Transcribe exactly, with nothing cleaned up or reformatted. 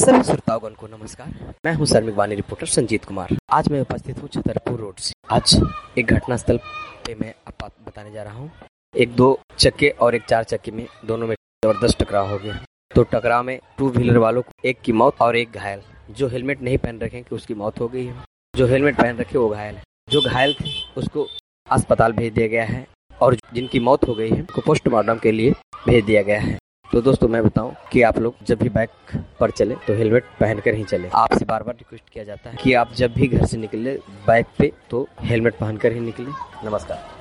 सभी श्रोतागण को नमस्कार। मैं हूं शर्मिक वाणी रिपोर्टर संजीत कुमार। आज मैं उपस्थित हूं छतरपुर रोड से। आज एक घटना स्थल पे मैं आपको बताने जा रहा हूं। एक दो चक्के और एक चार चक्के में दोनों में जबरदस्त टकराव हो गया। तो टकराव में टू व्हीलर वालों को एक की मौत और एक घायल। जो हेलमेट नहीं पहन रखे कि उसकी मौत हो गई है, जो हेलमेट पहन रखे वो घायल है। जो घायल थे उसको अस्पताल भेज दिया गया है और जिनकी मौत हो गई है उनको पोस्टमार्टम के लिए भेज दिया गया है। तो दोस्तों मैं बताऊं कि आप लोग जब भी बाइक पर चले तो हेलमेट पहनकर ही चले। आपसे बार बार रिक्वेस्ट किया जाता है कि आप जब भी घर से निकले बाइक पे तो हेलमेट पहनकर ही निकले। नमस्कार।